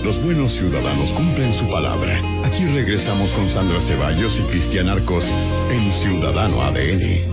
Los buenos ciudadanos cumplen su palabra. Aquí regresamos con Sandra Ceballos y Cristian Arcos en Ciudadano ADN.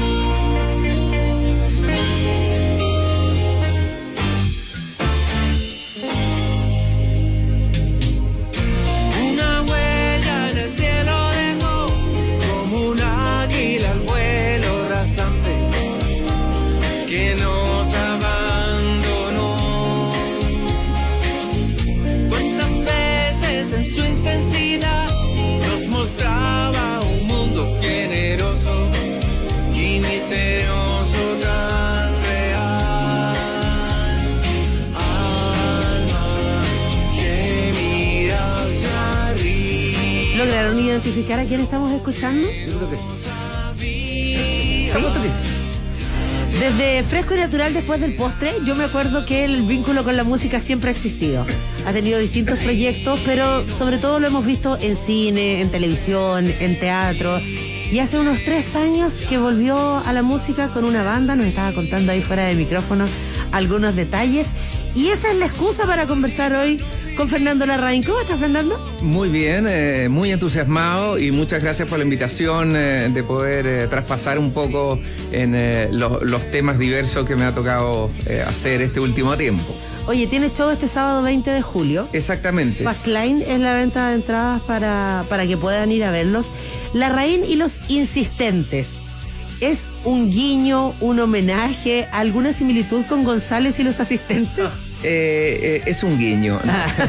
¿Lograron identificar a quién estamos escuchando? Yo creo que sí. ¿Sabes lo que dice? Desde Fresco y Natural después del postre, yo me acuerdo que el vínculo con la música siempre ha existido. Ha tenido distintos proyectos, pero sobre todo lo hemos visto en cine, en televisión, en teatro. Y hace unos 3 años que volvió a la música con una banda, nos estaba contando ahí fuera de micrófono algunos detalles. Y esa es la excusa para conversar hoy con Fernando Larraín. ¿Cómo estás, Fernando? Muy bien, muy entusiasmado y muchas gracias por la invitación de poder traspasar un poco en los temas diversos que me ha tocado hacer este último tiempo. Oye, tienes show este sábado 20 de julio. Exactamente. Passline es la venta de entradas para que puedan ir a verlos. Larraín y los Insistentes. ¿Es un guiño, un homenaje, alguna similitud con González y los Asistentes? Es un guiño.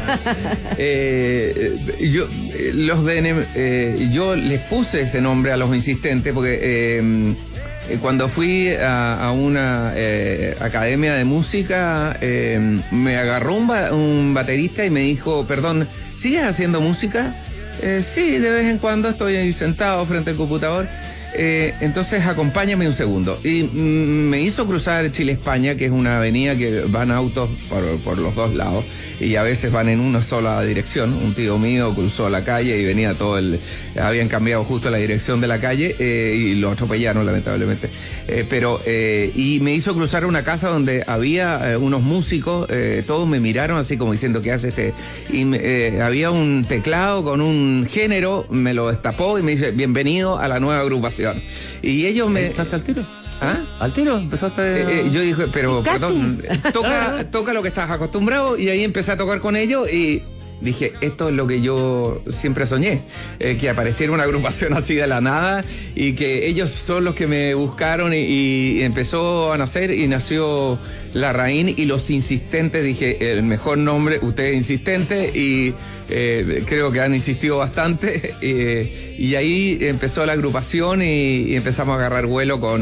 Yo les puse ese nombre a los Insistentes porque cuando fui a una academia de música me agarró un baterista y me dijo, perdón, ¿sigues haciendo música? Sí, de vez en cuando estoy ahí sentado frente al computador. Entonces acompáñame un segundo. Y me hizo cruzar Chile-España, que es una avenida que van autos por los dos lados y a veces van en una sola dirección. Un tío mío cruzó la calle y venía habían cambiado justo la dirección de la calle y lo atropellaron lamentablemente. Y me hizo cruzar una casa donde había unos músicos, todos me miraron así como diciendo, ¿qué hace este? Y había un teclado con un género, me lo destapó y me dice, bienvenido a la nueva agrupación. Y ellos me... ¿Entraste al tiro? ¿Ah? ¿Al tiro? ¿Empezaste? Yo dije, pero perdón, toca lo que estás acostumbrado, y ahí empecé a tocar con ellos y dije, esto es lo que yo siempre soñé, que apareciera una agrupación así de la nada y que ellos son los que me buscaron y empezó a nacer y nació Larraín y los Insistentes. Dije, el mejor nombre, ustedes Insistentes, y creo que han insistido bastante y ahí empezó la agrupación y empezamos a agarrar vuelo con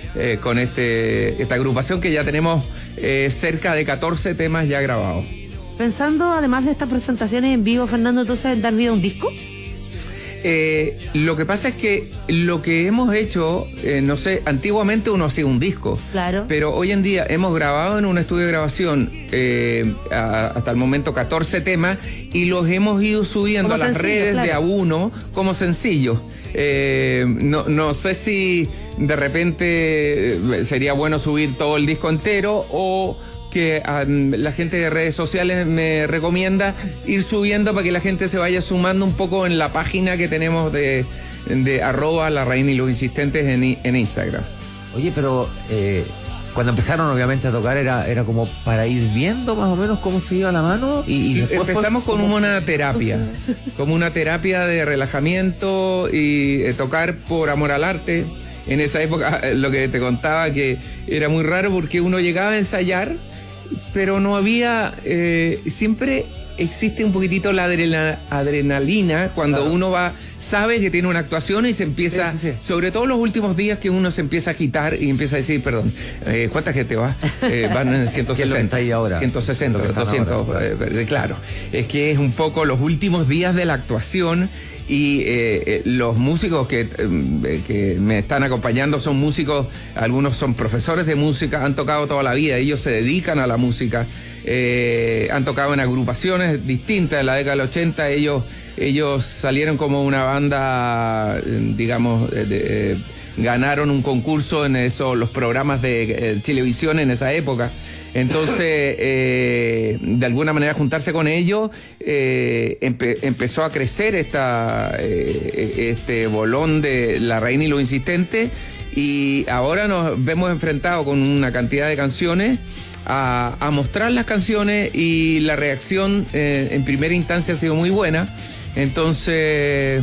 esta agrupación que ya tenemos cerca de 14 temas ya grabados. Pensando, además de estas presentaciones en vivo, Fernando, ¿entonces en dar vida a un disco? Lo que pasa es que lo que hemos hecho, no sé, antiguamente uno hacía un disco. Claro. Pero hoy en día hemos grabado en un estudio de grabación hasta el momento 14 temas y los hemos ido subiendo a las redes, claro, de a uno como sencillos. No sé si de repente sería bueno subir todo el disco entero o que la gente de redes sociales me recomienda ir subiendo para que la gente se vaya sumando un poco en la página que tenemos de @Larraín y los Insistentes en Instagram. Oye, pero cuando empezaron obviamente a tocar era como para ir viendo más o menos cómo se iba la mano y después empezamos con una terapia, como una terapia de relajamiento y tocar por amor al arte. En esa época, lo que te contaba, que era muy raro porque uno llegaba a ensayar, pero no había, siempre existe un poquitito la adrenalina cuando claro, uno sabe que tiene una actuación y se empieza, sí. Sobre todo los últimos días que uno se empieza a agitar y empieza a decir, perdón, ¿cuánta gente va? Van en 160. Ahí ahora? 160, 200, claro. Es que es un poco los últimos días de la actuación. Y los músicos que me están acompañando son músicos, algunos son profesores de música, han tocado toda la vida, ellos se dedican a la música, han tocado en agrupaciones distintas. En la década del 80 ellos salieron como una banda, digamos, ganaron un concurso en los programas de televisión en esa época. Entonces, de alguna manera juntarse con ellos, empezó a crecer este bolón de La Raíz y los Insistentes, y ahora nos vemos enfrentados con una cantidad de canciones a mostrar las canciones, y la reacción en primera instancia ha sido muy buena. Entonces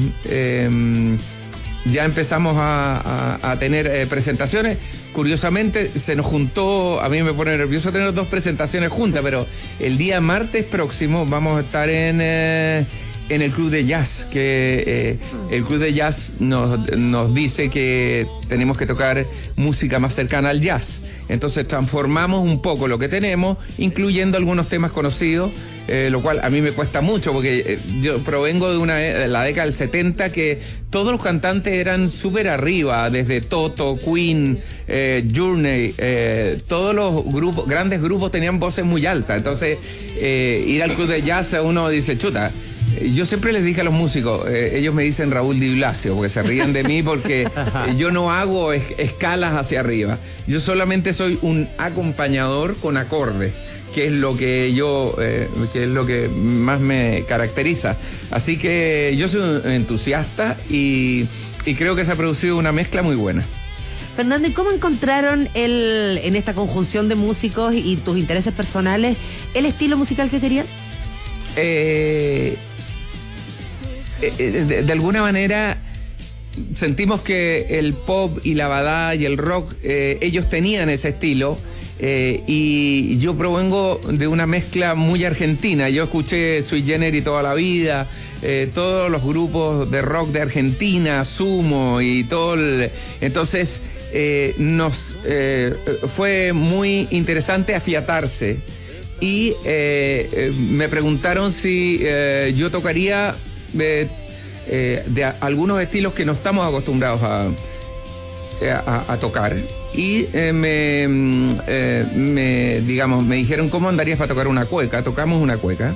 ya empezamos a tener presentaciones. Curiosamente se nos juntó, a mí me pone nervioso tener 2 presentaciones juntas, pero el día martes próximo vamos a estar en el Club de Jazz, que el Club de Jazz nos dice que tenemos que tocar música más cercana al jazz. Entonces transformamos un poco lo que tenemos, incluyendo algunos temas conocidos, lo cual a mí me cuesta mucho, porque yo provengo de la década del 70, que todos los cantantes eran súper arriba, desde Toto, Queen, Journey, todos los grandes grupos tenían voces muy altas. Entonces ir al Club de Jazz, uno dice, chuta. Yo siempre les dije a los músicos, ellos me dicen Raúl Di Blasio, porque se ríen de mí, porque yo no hago escalas hacia arriba. Yo solamente soy un acompañador con acordes, que es lo que que es lo que más me caracteriza. Así que yo soy un entusiasta y creo que se ha producido una mezcla muy buena. Fernando, ¿y cómo encontraron en esta conjunción de músicos y tus intereses personales el estilo musical que querían? De alguna manera sentimos que el pop y la balada y el rock, ellos tenían ese estilo, y yo provengo de una mezcla muy argentina. Yo escuché Sui Generis toda la vida, todos los grupos de rock de Argentina, Sumo y todo entonces nos fue muy interesante afiatarse, y me preguntaron si yo tocaría de algunos estilos que no estamos acostumbrados a tocar, y me dijeron, ¿cómo andarías para tocar una cueca? Tocamos una cueca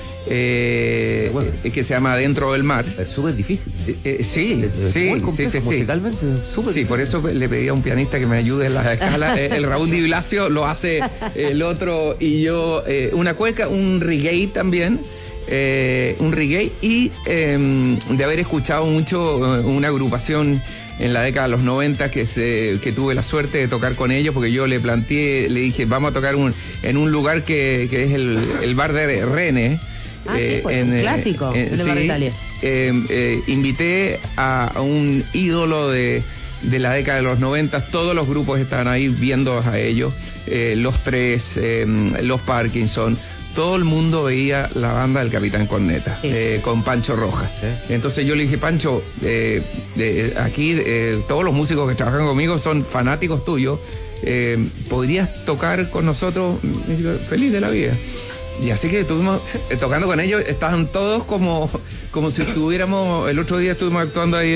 que se llama Dentro del Mar. Es súper difícil. Sí. Musicalmente, súper difícil. Por eso le pedí a un pianista que me ayude en las escalas. El Raúl Di Blasio lo hace, el otro y yo, una cueca, un reggae también. Un reggae, y de haber escuchado mucho una agrupación en la década de los 90 que tuve la suerte de tocar con ellos, porque yo le planteé, le dije, vamos a tocar en un lugar que es el bar de René. Sí, pues, un clásico en el bar de Italia. Invité a un ídolo de la década de los 90, todos los grupos estaban ahí viendo a ellos, los Tres, los Parkinson. Todo el mundo veía la banda del Capitán Corneta, sí, con Pancho Rojas. Sí. Entonces yo le dije, Pancho, aquí todos los músicos que trabajan conmigo son fanáticos tuyos, ¿podrías tocar con nosotros? Y yo, feliz de la vida. Y así que estuvimos tocando con ellos, estaban todos como si estuviéramos, el otro día estuvimos actuando ahí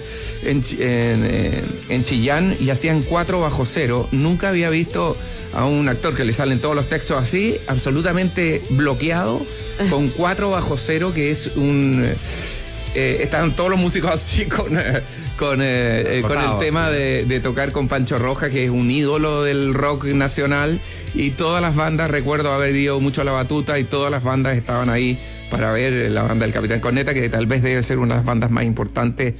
en Chillán, y hacían 4 bajo cero. Nunca había visto a un actor que le salen todos los textos así, absolutamente bloqueado, con 4 bajo cero, que es estaban todos los músicos así con el tema de tocar con Pancho Rojas, que es un ídolo del rock nacional, y todas las bandas, recuerdo haber ido mucho a La Batuta, y todas las bandas estaban ahí para ver la banda del Capitán Corneta, que tal vez debe ser una de las bandas más importantes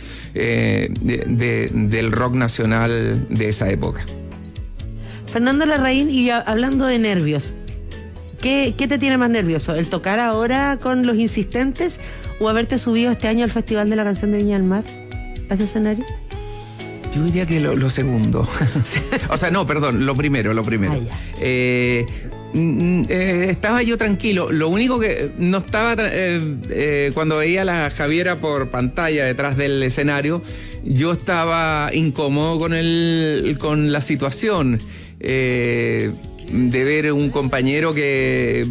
del rock nacional de esa época. Fernando Larraín, y hablando de nervios, ¿qué te tiene más nervioso? ¿El tocar ahora con los Insistentes o haberte subido este año al Festival de la Canción de Viña del Mar a ese escenario? Yo diría que lo segundo. O sea, no, perdón, lo primero. Estaba yo tranquilo. Lo único que no estaba cuando veía a la Javiera por pantalla detrás del escenario, yo estaba incómodo con la situación. De ver un compañero que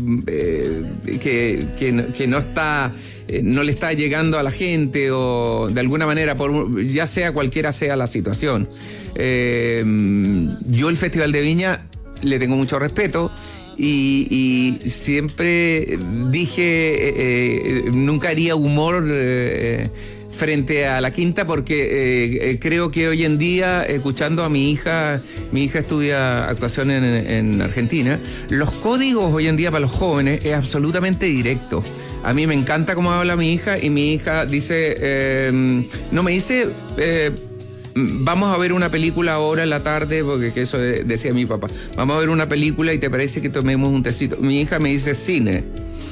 no está, no le está llegando a la gente, o de alguna manera, ya sea cualquiera sea la situación. Yo el Festival de Viña le tengo mucho respeto, y siempre dije, nunca haría humor frente a la quinta, porque creo que hoy en día, escuchando a mi hija estudia actuación en Argentina, los códigos hoy en día para los jóvenes es absolutamente directo. A mí me encanta cómo habla mi hija, y mi hija dice, no me dice... vamos a ver una película ahora en la tarde, porque que eso decía mi papá. Vamos a ver una película y te parece que tomemos un tecito. Mi hija me dice cine.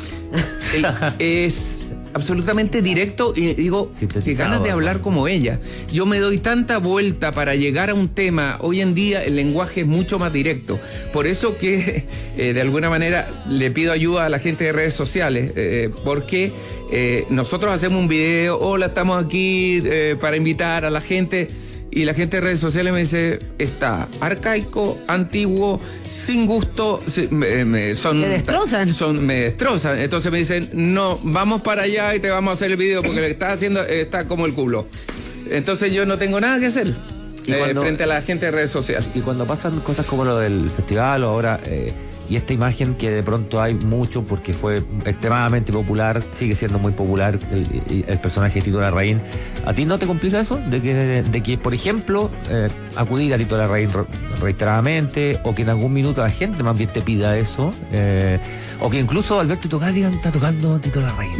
Es absolutamente directo y digo, qué ganas de hablar como ella. Yo me doy tanta vuelta para llegar a un tema. Hoy en día el lenguaje es mucho más directo. Por eso que de alguna manera le pido ayuda a la gente de redes sociales, porque nosotros hacemos un video, hola, estamos aquí para invitar a la gente. Y la gente de redes sociales me dice, está arcaico, antiguo, sin gusto, me destrozan. Me destrozan. Entonces me dicen, no, vamos para allá y te vamos a hacer el video porque lo que estás haciendo está como el culo. Entonces yo no tengo nada que hacer frente a la gente de redes sociales. Y cuando pasan cosas como lo del festival o ahora... y esta imagen que de pronto hay mucho porque fue extremadamente popular, sigue siendo muy popular el personaje de Tito Larraín. ¿A ti no te complica eso? De que por ejemplo, acudir a Tito Larraín reiteradamente, o que en algún minuto la gente más bien te pida eso, o que incluso al verte tocar digan, está tocando Tito Larraín.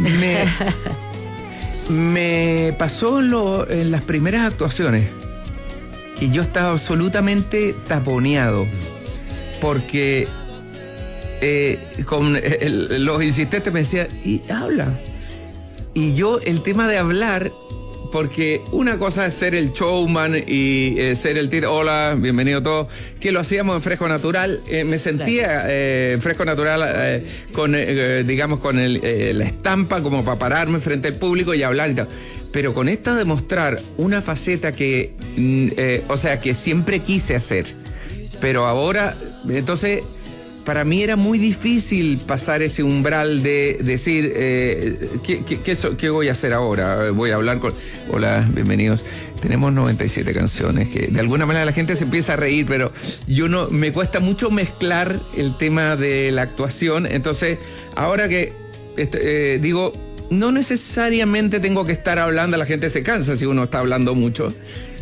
Me pasó en las primeras actuaciones que yo estaba absolutamente taponeado, porque con los insistentes me decían, y habla. Y yo, el tema de hablar, porque una cosa es ser el showman y ser el Tito, hola, bienvenido todos, que lo hacíamos en Fresco Natural. Me sentía en Fresco Natural con la estampa como para pararme frente al público y hablar y tal. Pero con esto de mostrar una faceta que siempre quise hacer, pero ahora, entonces... Para mí era muy difícil pasar ese umbral de decir, ¿qué voy a hacer ahora? Voy a hablar con... Hola, bienvenidos. Tenemos 97 canciones, que de alguna manera la gente se empieza a reír, pero me cuesta mucho mezclar el tema de la actuación. Entonces, ahora que digo, no necesariamente tengo que estar hablando, la gente se cansa si uno está hablando mucho.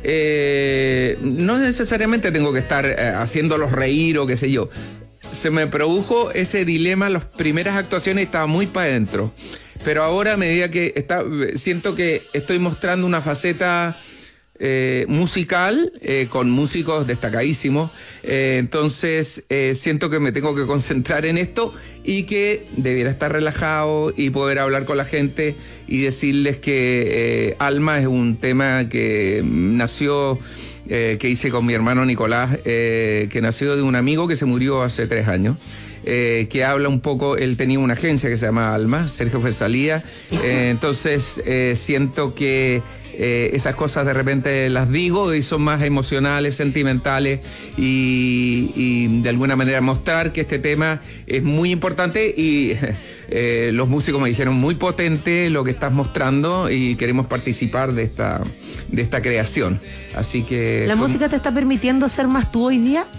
No necesariamente tengo que estar haciéndolos reír o qué sé yo. Se me produjo ese dilema, las primeras actuaciones estaba muy para adentro, pero ahora a medida que siento que estoy mostrando una faceta musical con músicos destacadísimos, entonces siento que me tengo que concentrar en esto y que debiera estar relajado y poder hablar con la gente y decirles que Alma es un tema que nació... que hice con mi hermano Nicolás, que nació de un amigo que se murió hace 3 años, que habla un poco, él tenía una agencia que se llama Alma, Sergio Fesalía, entonces siento que esas cosas de repente las digo y son más emocionales, sentimentales y de alguna manera mostrar que este tema es muy importante y los músicos me dijeron muy potente lo que estás mostrando y queremos participar de esta creación. Así que... ¿La música te está permitiendo ser más tú hoy día?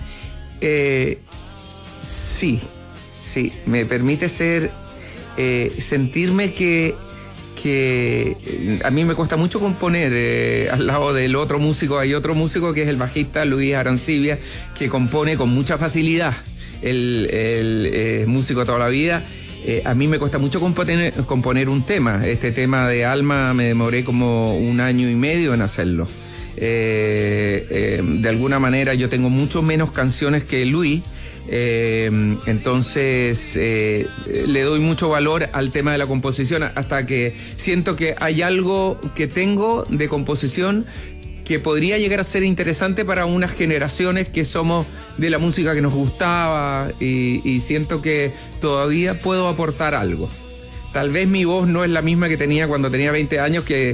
Sí, me permite sentirme que a mí me cuesta mucho componer. Al lado del otro músico hay otro músico que es el bajista Luis Arancibia, que compone con mucha facilidad. El músico toda la vida. A mí me cuesta mucho componer un tema. Este tema de Alma me demoré como 1 año y medio en hacerlo. De alguna manera yo tengo mucho menos canciones que Luis. Entonces le doy mucho valor al tema de la composición hasta que siento que hay algo que tengo de composición que podría llegar a ser interesante para unas generaciones que somos de la música que nos gustaba y siento que todavía puedo aportar algo. Tal vez mi voz no es la misma que tenía cuando tenía 20 años, que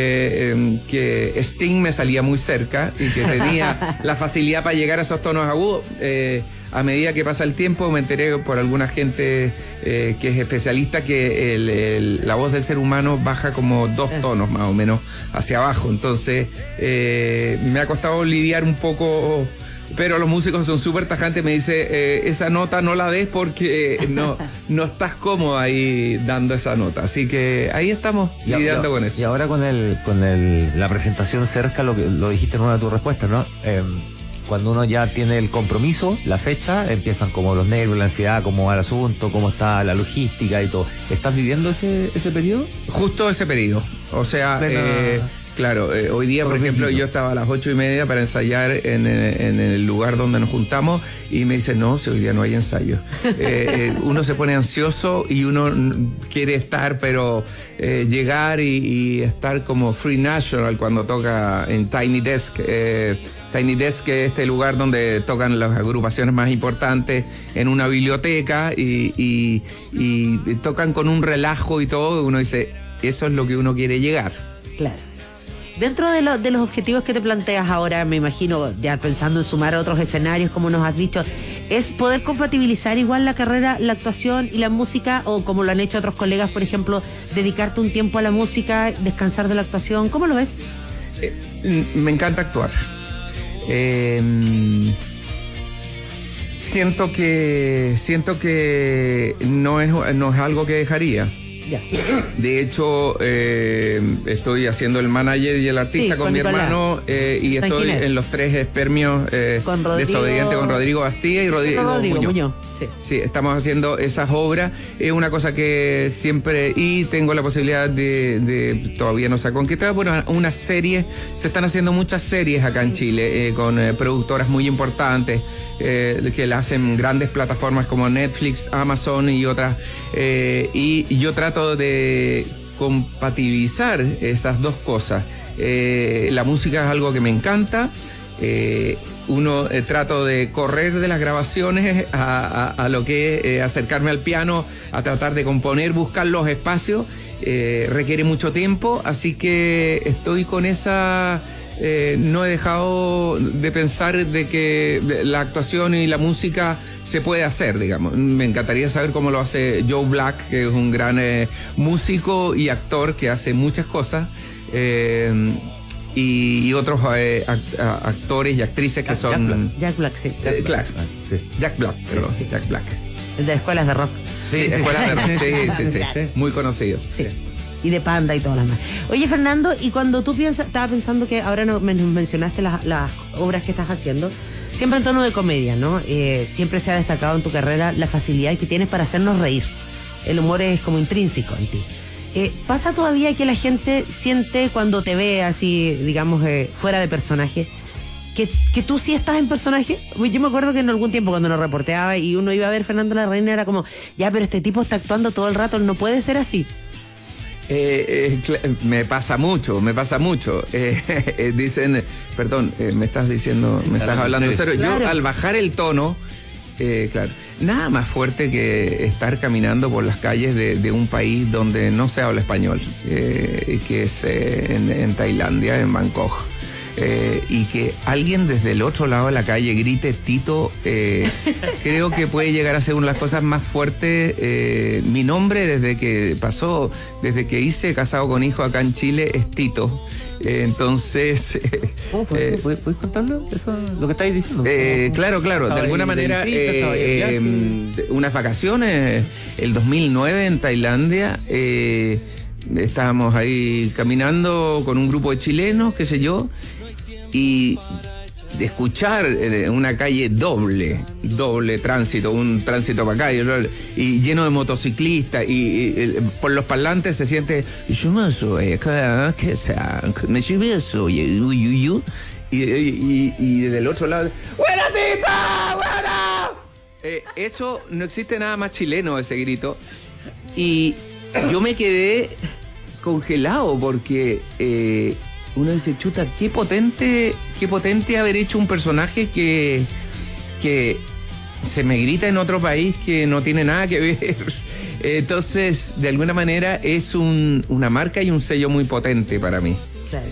Sting me salía muy cerca y que tenía la facilidad para llegar a esos tonos agudos. A medida que pasa el tiempo me enteré por alguna gente que es especialista que la voz del ser humano baja como 2 tonos más o menos hacia abajo. Entonces me ha costado lidiar un poco pero los músicos son súper tajantes, me dice, esa nota no la des porque no estás cómodo ahí dando esa nota. Así que ahí estamos lidiando con eso. Y ahora con la presentación cerca, lo dijiste en una de tus respuestas, ¿no? Cuando uno ya tiene el compromiso, la fecha, empiezan como los nervios, la ansiedad, cómo va el asunto, cómo está la logística y todo. ¿Estás viviendo ese periodo? Justo ese periodo. O sea, claro, hoy día, por ejemplo, yo estaba a las 8:30 para ensayar en el lugar donde nos juntamos y me dicen, no, si hoy día no hay ensayo. Uno se pone ansioso y uno quiere estar, pero llegar y estar como Free National cuando toca en Tiny Desk. Tiny Desk es este lugar donde tocan las agrupaciones más importantes en una biblioteca y tocan con un relajo y todo. Uno dice, eso es lo que uno quiere llegar. Claro. Dentro de los objetivos que te planteas ahora, me imagino, ya pensando en sumar otros escenarios, como nos has dicho, ¿es poder compatibilizar igual la carrera, la actuación y la música, o como lo han hecho otros colegas, por ejemplo, dedicarte un tiempo a la música, descansar de la actuación? ¿Cómo lo ves? Me encanta actuar. Siento que no es algo que dejaría. Ya. De hecho, estoy haciendo el manager y el artista con mi Nicolás. Hermano y estoy en los 3 espermios Desobediente con Rodrigo Bastía y Rodrigo Muñoz. Sí, estamos haciendo esas obras. Es una cosa que siempre... Y tengo la posibilidad de todavía no se ha concretado, bueno, una serie. Se están haciendo muchas series acá en Chile con productoras muy importantes que la hacen grandes plataformas como Netflix, Amazon y otras. Y yo trato de compatibilizar esas dos cosas. La música es algo que me encanta. Trato de correr de las grabaciones a lo que es acercarme al piano, a tratar de componer, buscar los espacios. Requiere mucho tiempo, así que estoy con esa... no he dejado de pensar de que la actuación y la música se puede hacer, digamos. Me encantaría saber cómo lo hace Joe Black, que es un gran músico y actor que hace muchas cosas. Y otros actores y actrices que son... Jack Black, sí. Claro. Sí. Jack Black, perdón. Sí. Jack Black. El de escuelas de rock. Sí, escuelas de rock. Sí. Claro. Muy conocido. Sí. Y de Panda y todas las más. Oye, Fernando, y cuando tú estaba pensando que ahora mencionaste las obras que estás haciendo, siempre en tono de comedia, ¿no? Siempre se ha destacado en tu carrera la facilidad que tienes para hacernos reír. El humor es como intrínseco en ti. ¿Pasa todavía que la gente siente cuando te ve así, digamos, fuera de personaje, que tú sí estás en personaje? Yo me acuerdo que en algún tiempo cuando nos reporteaba y uno iba a ver Fernando Larraín era como, ya, pero este tipo está actuando todo el rato, no puede ser así. Me pasa mucho. Dicen, perdón, me estás hablando en serio. Claro. Yo al bajar el tono, claro, nada más fuerte que estar caminando por las calles de un país donde no se habla español, que es en Tailandia, en Bangkok. Y que alguien desde el otro lado de la calle grite Tito, creo que puede llegar a ser una de las cosas más fuertes. Mi nombre desde que hice Casado con Hijo acá en Chile es Tito. Entonces... ¿Cómo fue? ¿Puedes contarlo? Eso, lo que estáis diciendo. Claro. De alguna manera, unas vacaciones, el 2009 en Tailandia, estábamos ahí caminando con un grupo de chilenos, qué sé yo, y de escuchar una calle doble tránsito, un tránsito para acá y lleno de motociclistas y por los parlantes se siente y del otro lado ¡Buena tita! ¡Buena! Eso no existe nada más chileno, ese grito, y yo me quedé congelado porque uno dice, chuta, qué potente haber hecho un personaje que se me grita en otro país que no tiene nada que ver. Entonces, de alguna manera es una marca y un sello muy potente para mí. Claro.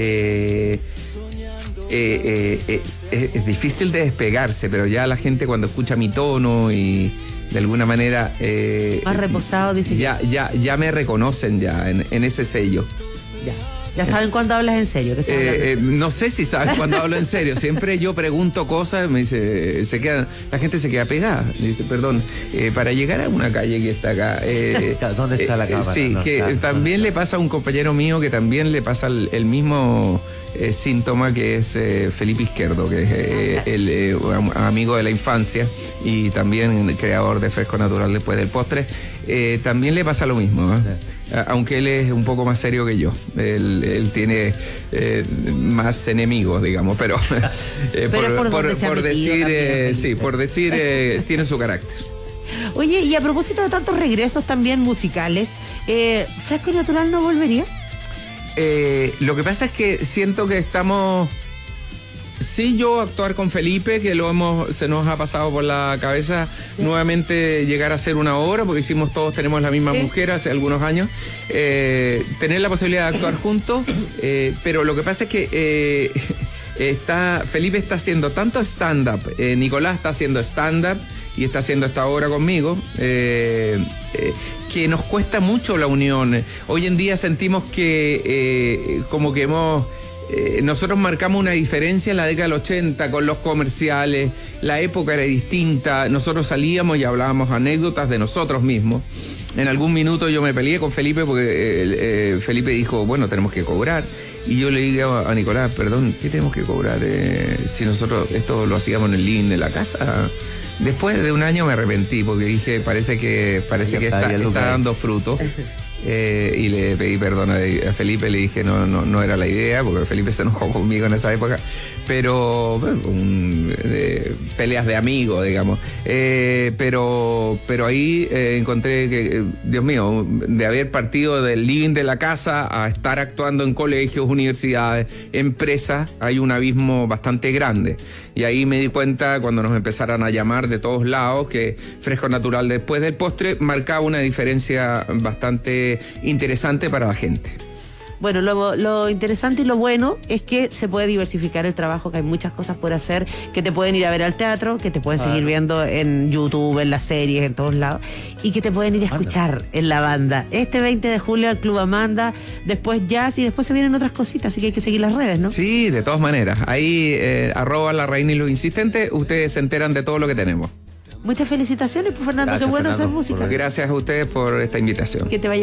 Es difícil de despegarse, pero ya la gente cuando escucha mi tono y de alguna manera más reposado, dice. Ya me reconocen ya en ese sello. Ya. Ya saben cuándo hablas en serio. No sé si sabes cuando hablo en serio. Siempre yo pregunto cosas, me dice, la gente se queda pegada. Me dice, perdón, para llegar a una calle que está acá. ¿Dónde está la cámara? Sí, no, que está, también le pasa a un compañero mío que también le pasa el mismo síntoma, que es Felipe Izquierdo, que es el amigo de la infancia y también creador de Fresco Natural después del postre. También le pasa lo mismo, aunque él es un poco más serio que yo. Él tiene más enemigos, digamos, pero, por decir, tiene su carácter. Oye, y a propósito de tantos regresos también musicales, ¿Fresco y Natural no volvería? Lo que pasa es que siento que estamos... Sí, yo actuar con Felipe, que se nos ha pasado por la cabeza nuevamente llegar a hacer una obra, porque todos tenemos la misma mujer hace algunos años, tener la posibilidad de actuar juntos, pero lo que pasa es que Felipe está haciendo tanto stand-up, Nicolás está haciendo stand-up y está haciendo esta obra conmigo, que nos cuesta mucho la unión. Hoy en día sentimos que como que nosotros marcamos una diferencia en la década del 80 con los comerciales, la época era distinta, nosotros salíamos y hablábamos anécdotas de nosotros mismos. En algún minuto yo me peleé con Felipe porque Felipe dijo, bueno, tenemos que cobrar. Y yo le dije a Nicolás, perdón, ¿qué tenemos que cobrar si nosotros esto lo hacíamos en el living de la casa? Después de un año me arrepentí porque dije, parece que está dando fruto. Y le pedí perdón a Felipe, le dije no era la idea, porque Felipe se enojó conmigo en esa época, pero bueno, peleas de amigos, digamos, pero ahí encontré que, Dios mío, de haber partido del living de la casa a estar actuando en colegios, universidades, empresas, hay un abismo bastante grande, y ahí me di cuenta cuando nos empezaron a llamar de todos lados que Fresco Natural después del postre marcaba una diferencia bastante interesante para la gente. Bueno, lo interesante y lo bueno es que se puede diversificar el trabajo, que hay muchas cosas por hacer, que te pueden ir a ver al teatro, que te pueden seguir viendo en YouTube, en las series, en todos lados, y que te pueden ir a escuchar en la banda. Este 20 de julio al Club Amanda, después jazz y después se vienen otras cositas, así que hay que seguir las redes, ¿no? Sí, de todas maneras. Ahí, @LaRainYLosInsistentes, ustedes se enteran de todo lo que tenemos. Muchas felicitaciones, pues, Fernando. Gracias, qué bueno hacer música. Gracias a ustedes por esta invitación. Que te vaya